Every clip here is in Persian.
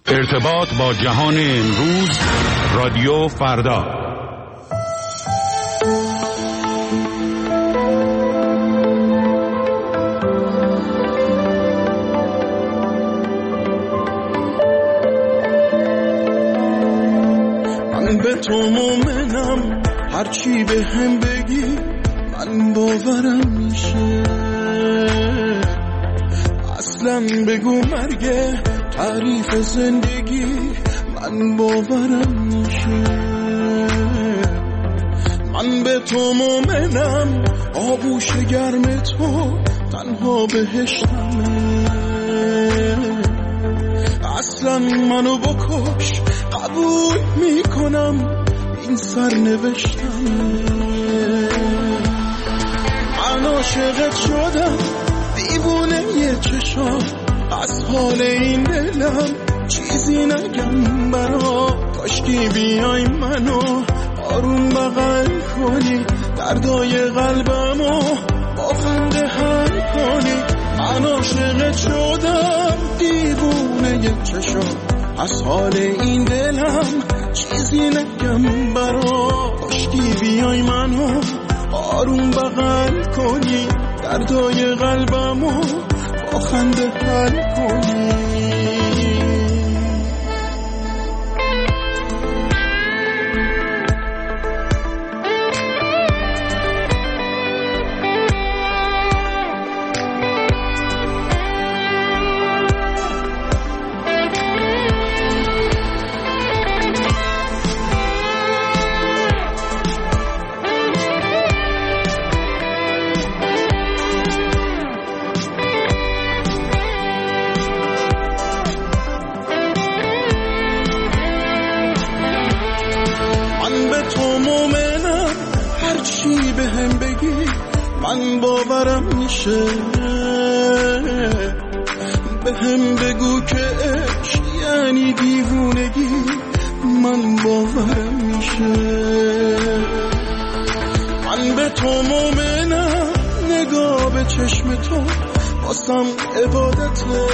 ارتباط با جهان امروز، رادیو فردا. من به تو مومنم، هرچی به هم بگی من باورم میشه. اصلا بگو مرگه تعریف زندگی من باورم میشه. من به تو مومنم، آغوش گرم تو تنها بهشتمه. اصلا منو بکش قبول میکنم، این سرنوشتمه. من عاشقت شدم، دیوونه یه چشام، از حال این دلم چیزی نگم برا. کاشکی بیای منو آروم بغل کنی، دردای قلبمو با خنده حل کنی. من عاشقت شدم، دیوونه یه چشام، از حال این دلم چیزی نگم برا. کاشکی بیای منو آروم بغل کنی، دردای قلبمو با خنده حل کنی. من باورم میشه. به هم بگو که عشق یعنی دیوونگی من باورم میشه. من به تو مومنم، نگاه به چشم تو واسم عبادته.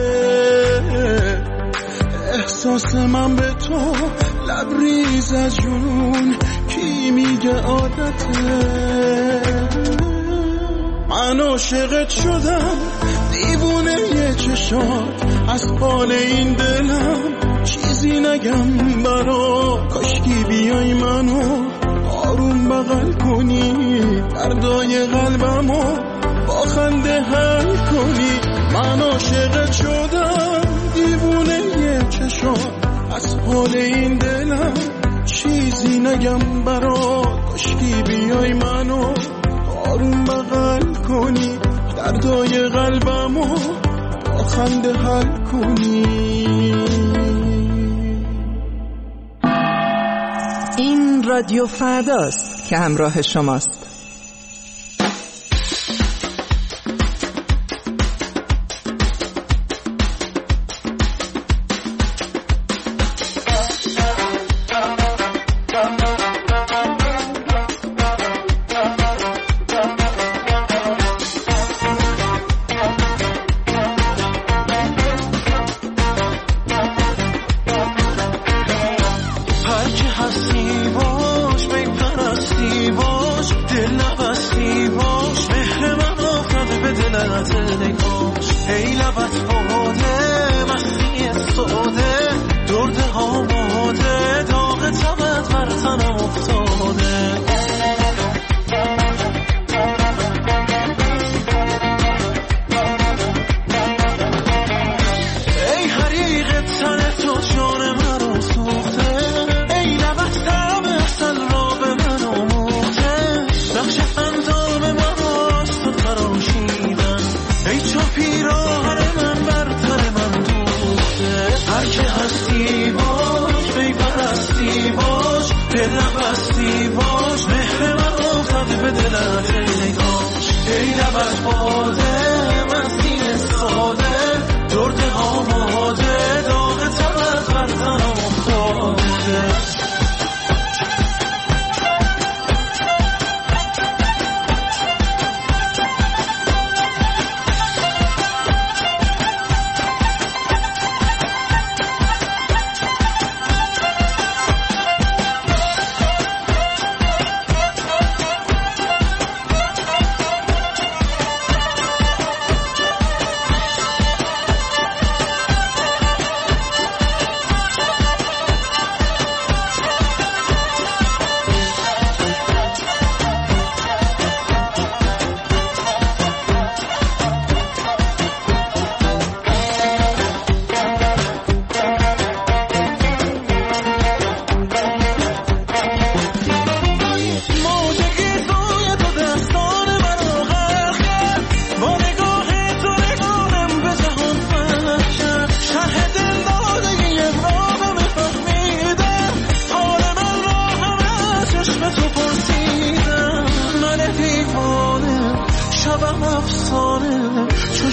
احساس من به تو لبریز از جنون، کی میگه عادته. من عاشقت شدم، دیوونه یه چشات، از حال این دلم چیزی نگم برا. کاشکی بیای منو آروم بغل کنی، دردای قلبمو با خنده حل کنی. من عاشقت شدم، دیوونه یه چشات، از حال این دلم چیزی نگم برا. کاشکی بیای منو آروم بغل کنی، دردای قلبمو با خنده حل کنی. این رادیو فرداست که همراه شماست.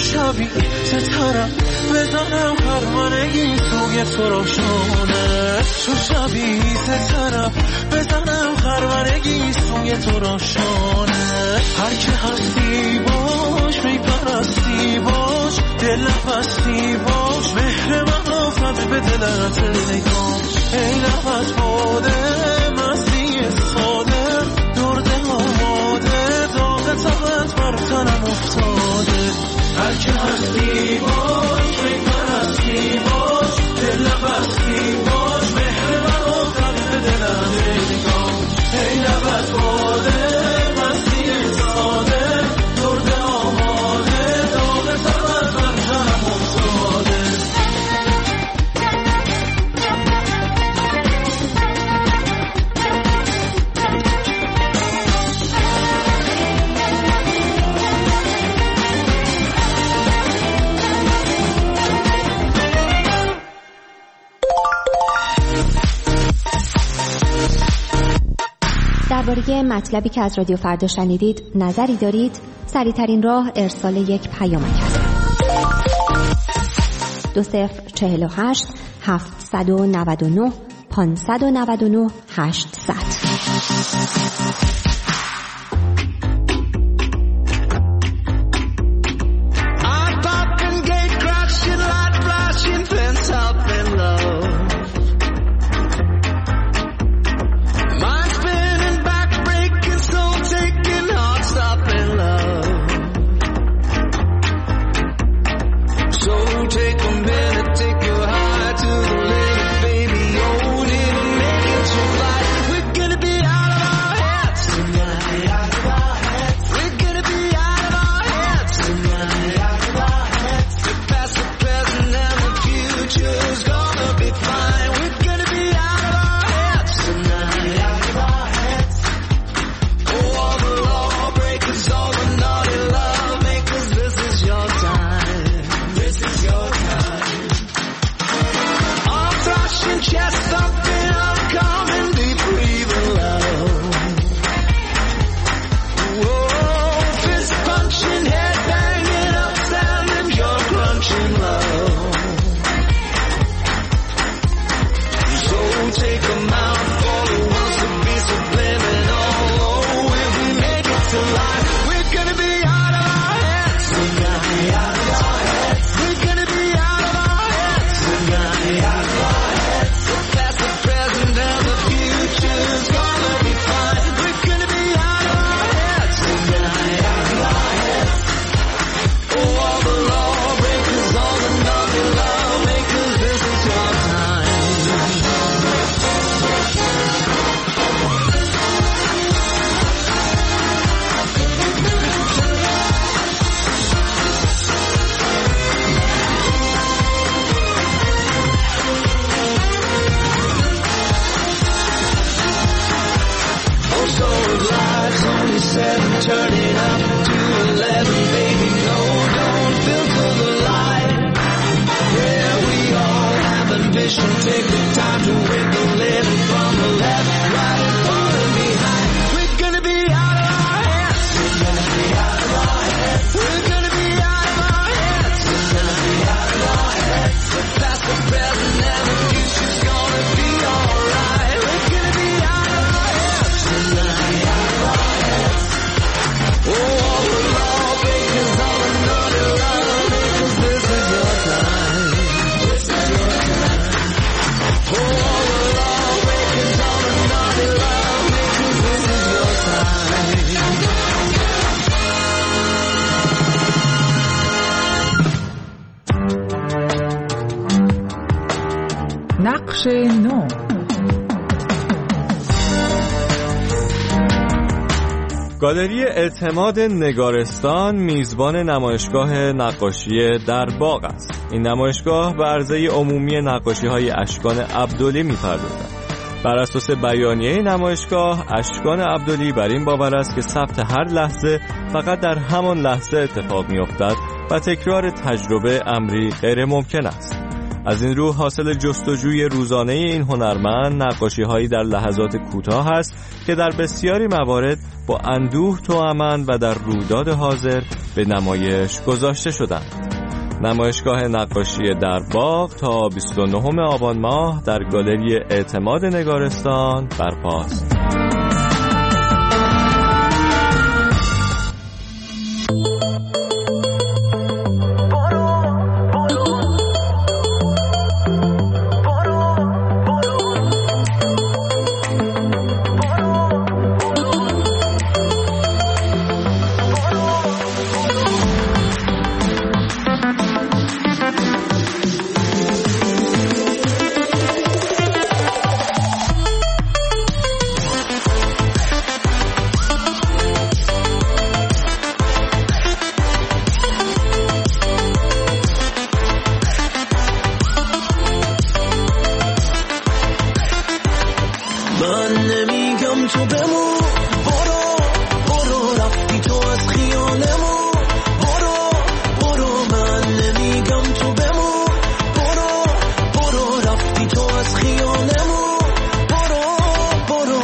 شبی ستارم بزنم خرمنگی توی تو روشانه تو شبی ستارم بزنم خرمنگی توی تو روشانه هر که هستی باش میپرستی باش دل نفستی باش مهر من آفت به دلت نگاش ای نفس باده مستی ساده درد آماده داغ تبت بر تنم افتاده هر که هستی باش میپرستی باش دل نفستی باش مهر من آفت به دلت نگاش ای نفس باده مستی ساده درد آماده داغ تبت بر تنم افتاده درباره مطلبی که از رادیو فردا شنیدید نظری دارید؟ سریع‌ترین راه ارسال یک پیامک است. 2048 799 599 800. نقش نو. گالری اعتماد نگارستان میزبان نمایشگاه نقاشی در باغ است. این نمایشگاه به عرضه عمومی نقاشی‌های اشکان عبدلی می‌پردازد. بر اساس بیانیه نمایشگاه، اشکان عبدلی بر این باور است که ثبت هر لحظه فقط در همان لحظه اتفاق می‌افتد و تکرار تجربه امری غیر ممکن است. از این رو حاصل جستجوی روزانه این هنرمند نقاشی‌هایی در لحظات کوتاه است که در بسیاری موارد با اندوه توأمند و در رویداد حاضر به نمایش گذاشته شدند. نمایشگاه نقاشی در باغ تا 29 آبان ماه در گالری اعتماد نگارستان برپاست. تو بمون، برو رفتی تو از خیالمون، برو من نمیگم تو بمون، برو رفتی تو از خیالمون، برو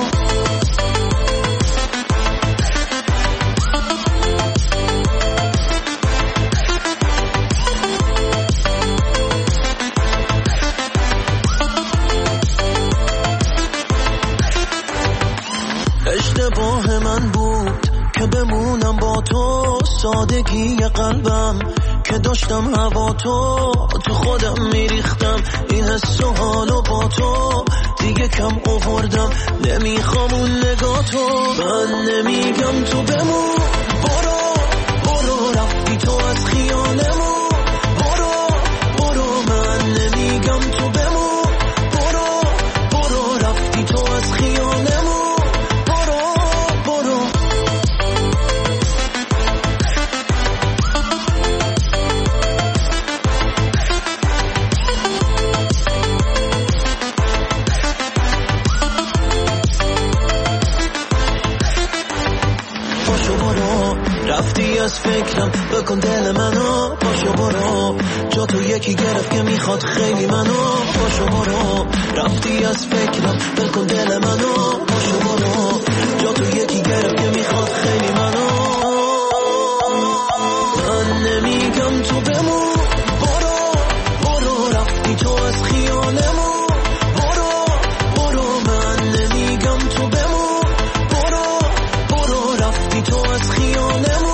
اشتباه من بود که بمونم با تو، سادگی قلبم که داشتم هوا تو خودم میریختم، این حس و حالو با تو دیگه کم آوردم، نمیخوام اون نگاه تو، من نمیگم تو بمون، برو رفتی تو از خیالمون، برو من نمیگم تو بمون، برو رفتی تو از خیالمون. رفتی از فکرم بکن دل منو، پاشو برو جا تو یکی گرفت که میخواد خیلی منو، پاشو برو رفتی از فکرم بکن دل منو، پاشو برو جا تو یکی گرفت که میخواد خیلی منو، من نمیگم تو بمون، برو رفتی تو از خیالمون، برو من نمیگم تو بمون، برو رفتی تو از خیالمون.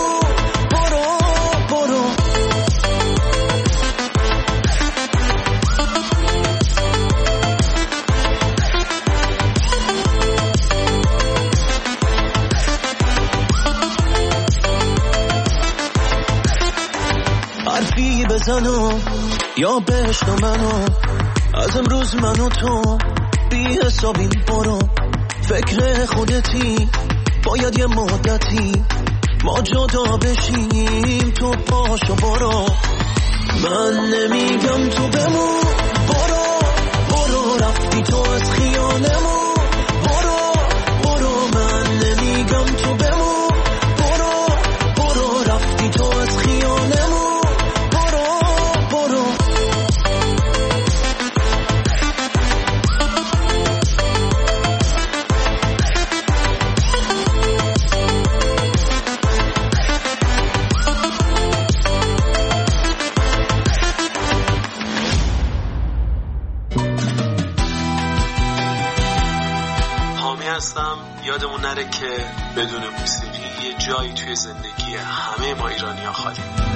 حرفی بزنو یا بشنو منو، از امروز منو تو بی حسابی، برو فکر خودتی، باید یه مدتی ما جدا بشیم، تو پاشو برو، من نمیگم تو بمون، برو رفتی تو از خیالمون، برو من نمیگم تو بمون، برو رفتی تو از خیالمون. یادمون نره که بدون موسیقی یه جایی توی زندگی همه ما ایرانی‌ها خالی.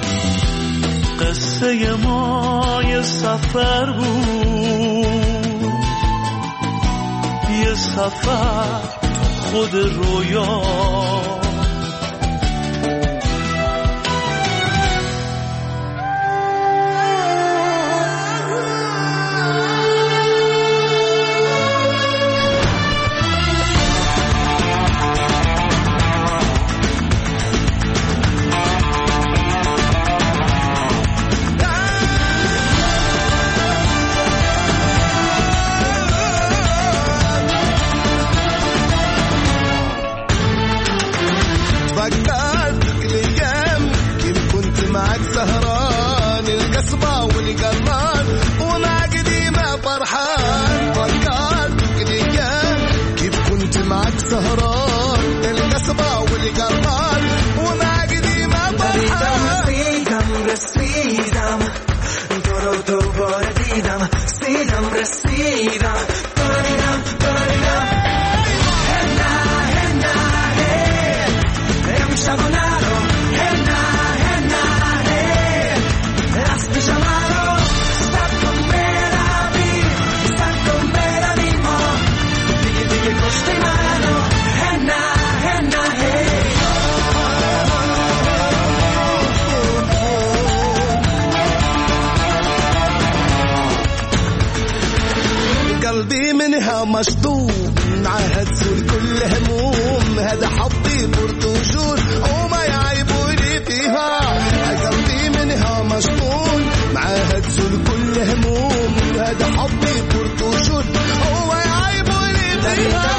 قصه ما یه سفر بود، یه سفر خود رویا، رسیدم رسیدم داریدم داریدم هنه هنه امشب و نرو هنه هنه از پیش منو سب کن بروی ما دیگه کشتی منو هنه هنه قلبي منها مشطوب معهد زول كل هموم هذا حظي برتوجور وما يعيبوني فيها قلبي منها مشطوب معهد زول كل هموم هذا حظي برتوجور وما يعيبوني فيها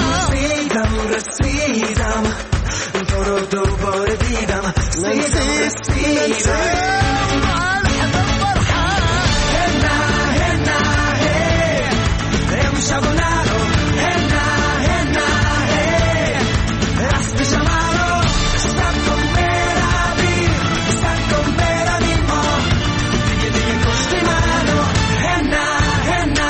رسیدم تو رو دوباره دیدم رسیدم شب و نرو هنه هنه از پیش منو سب کن بروی ما دیگه کشتی منو هنه هنه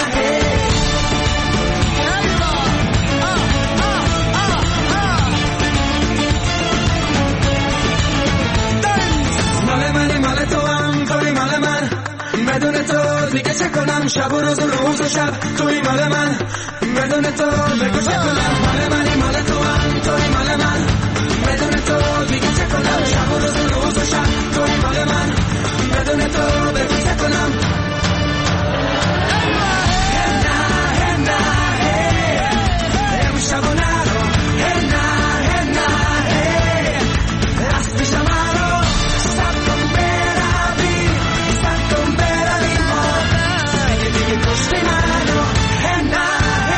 مال منی مال تو هم توی مال من بدون تو دیگه چه کنم شب و روز و شب توی مال من بدون تو بگو چه کنم مال منی مال تو هم توی مال من بدون تو دیگه چه کنم شب و روز و شب توی مال من بدون تو بگو چه کنم هنه هنه امشب و نرو هنه هنه از پیش منو سب کن بروی ما دیگه کشتی منو هنه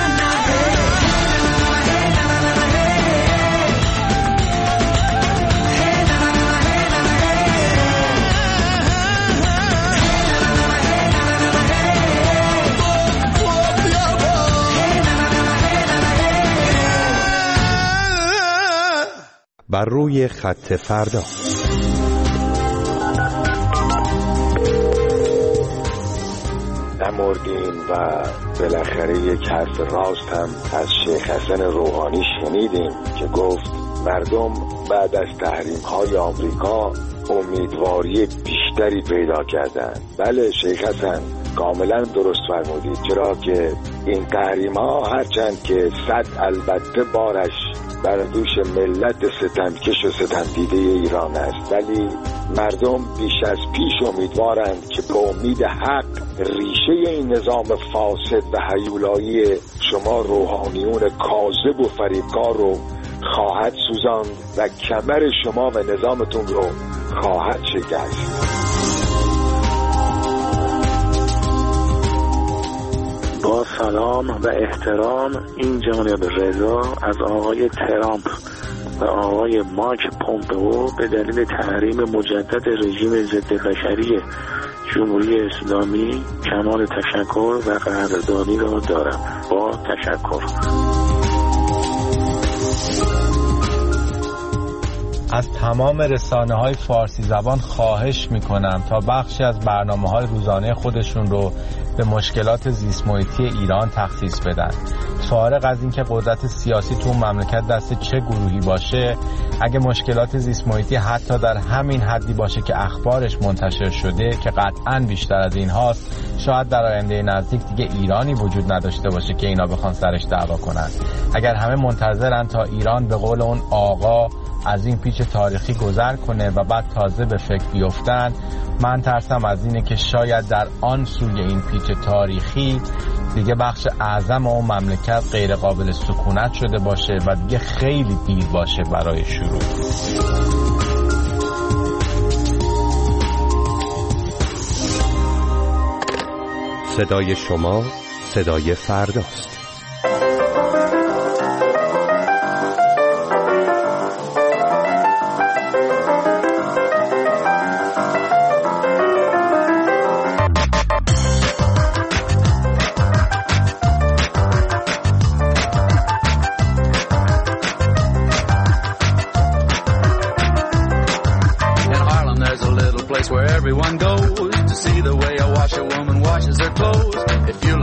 بر روی خط فردا. نمردین و بالاخره یک حرف راست هم از شیخ حسن روحانی شنیدیم که گفت مردم بعد از تحریم‌های آمریکا امیدواری بیشتری پیدا کردند. بله شیخ حسن کاملا درست فرمودید، چرا که این تحریم‌ها هرچند که صد البته بارش بر دوش ملت ستمکش و ستمدیده ایران است، ولی مردم بیش از پیش امیدوارند که به امید حق ریشه این نظام فاسد و هیولایی شما روحانیون کاذب و فریبکار رو خواهد سوزاند و کمر شما و نظامتون رو خواهد شکست. با سلام و احترام، این جانب رضا از آقای ترامپ و آقای مایک پومپئو به دلیل تحریم مجدد رژیم ضد بشری جمهوری اسلامی کمال تشکر و قدردانی را دارم. با تشکر. از تمام رسانه‌های فارسی زبان خواهش می‌کنم تا بخشی از برنامه‌های روزانه خودشون رو به مشکلات زیست محیطی ایران تخصیص بدن. فارغ از اینکه قدرت سیاسی تو مملکت دست چه گروهی باشه، اگه مشکلات زیست محیطی حتی در همین حدی باشه که اخبارش منتشر شده که قطعاً بیشتر از این هاست، شاید در آینده نزدیک دیگه ایرانی وجود نداشته باشه که اینا بخوان سرش دعوا کنن. اگر همه منتظرن تا ایران به قول اون آقا از این پیچ تاریخی گذر کنه و بعد تازه به فکر بیفتن، من ترسم از اینه که شاید در آن سوی این پیچ تاریخی دیگه بخش اعظم اون مملکت غیر قابل سکونت شده باشه و دیگه خیلی دیر باشه برای شروع. صدای شما صدای فرداست. Where everyone goes to see the way a washerwoman washes her clothes. If you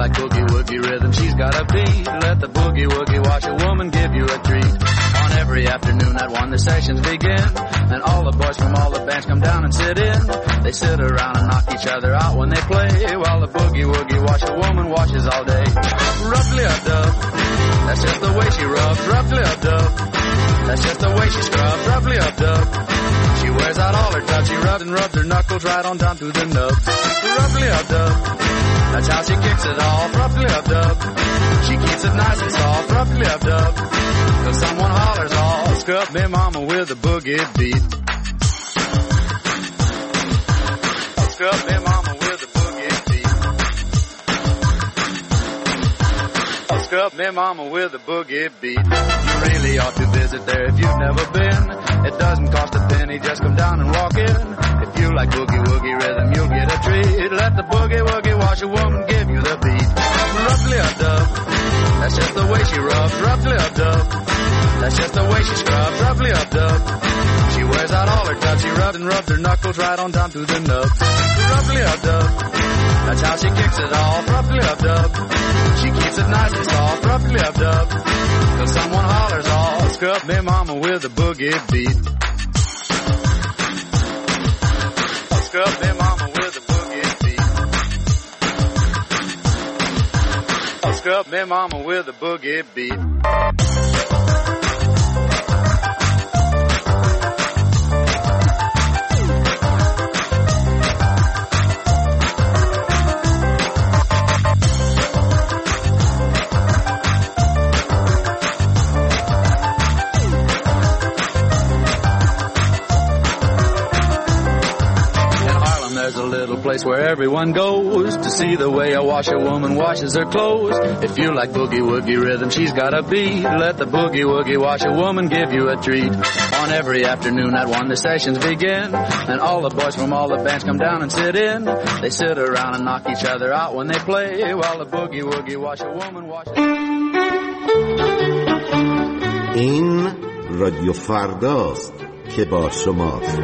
the sessions begin. And all the boys from all the bands come down and sit in. They sit around and knock each other out when they play, while the boogie-woogie washerwoman washes all day. Rub-a-dub, that's just the way she rubs. Rub-a-dub, that's just the way she scrubs. Rub-a-dub, she wears out all her tubs. She rubs and rubs her knuckles right on down to the nubs. Rub-a-dub, that's how she kicks it off. Rub-a-dub, she keeps it nice and soft. Rub-a-dub, till someone hollers off. Scrub me mama with a boogie beat. Scrub me mama with a boogie beat. Scrub me mama with a boogie beat. You really ought to visit there if you've never been. It doesn't cost a penny, just come down and walk in. If you like boogie-woogie rhythm, you'll get a treat. Let the boogie-woogie washerwoman give you the beat. Rub-a-dub, that's just the way she rubs. Rub-a-dub, that's just the way she scrubs. Rub-a-dub, she wears out all her tubs. She rubs and rubs her knuckles right on down to the nubs. Rub-a-dub, that's how she kicks it off. Rub-a-dub, she keeps it nice and soft. Rub-a-dub, till someone hollers off. Scrub me mama with a boogie beat. Scrub me mama with a boogie beat. Scrub me mama with a boogie beat. There's a little place where everyone goes to see the way a washerwoman washes her clothes. If you like boogie-woogie rhythm, she's got a beat. Let the boogie-woogie washerwoman give you a treat. On every afternoon at 1 the sessions begin, and all the boys from all the bands come down and sit in. They sit around and knock each other out when they play, while the boogie-woogie washerwoman washes. این رادیو فرداست که با شماست.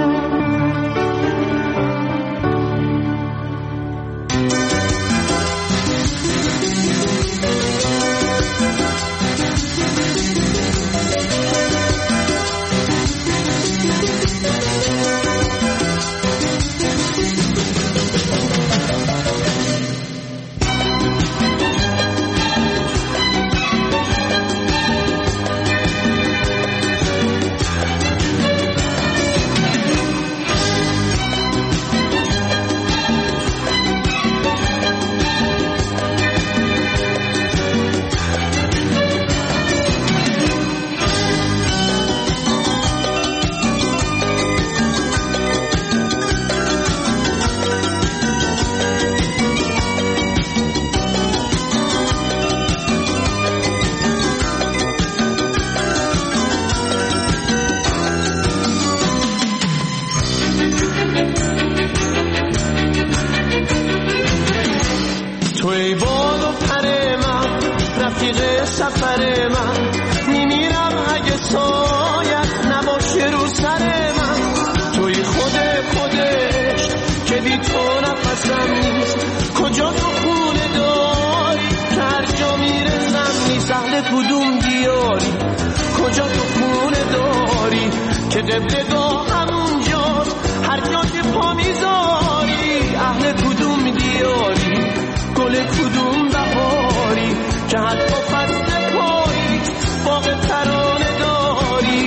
سفر من میمیرم اگه سایت نباشه رو سر من. توی خودش که بی تو نفسم نیست. کجا تو خونه داری که هر جا میرسم نیست. اهل کدوم دیاری کجا تو خونه داری که قبلگاه همونجاست هر جا که پا میذاری. اهل کدوم دیاری گل کدوم بهاری که حتی فصل پاییز باغ ترانه داری.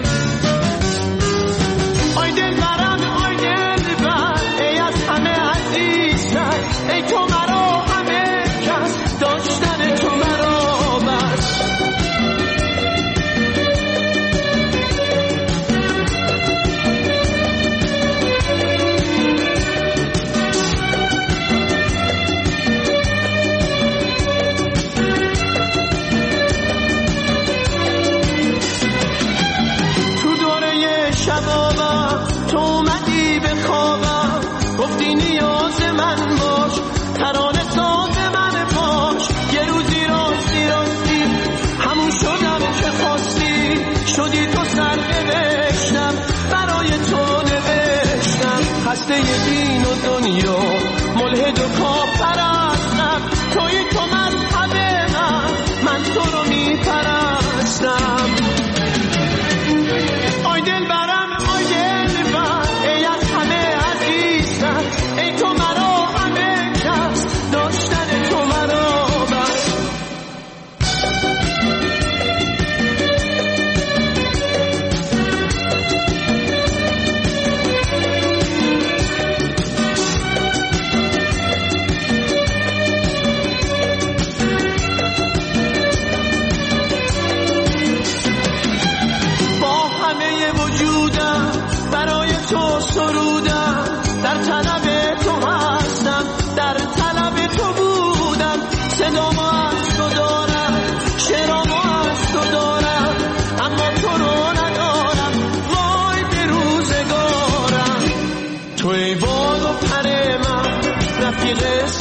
آی دلبرم آی دلبر ای از همه عزیزتر ای تو مرا همه کس داشتن تو مرا بس.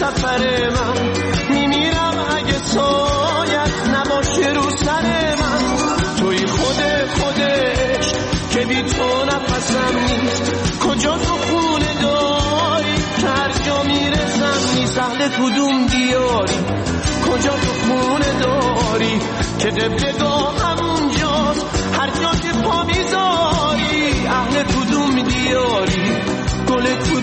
سفر من، میمیرم اگه سایت نباشه رو سر من. توی خودش که بی تو نفسم نیست، کجا تو خونه داری که هر جا میرسم نیست. اهل کدوم دیاری، کجا تو خونه داری که قبلگاه همونجاست هر جا که پا میذاری. اهل کدوم دیاری، گل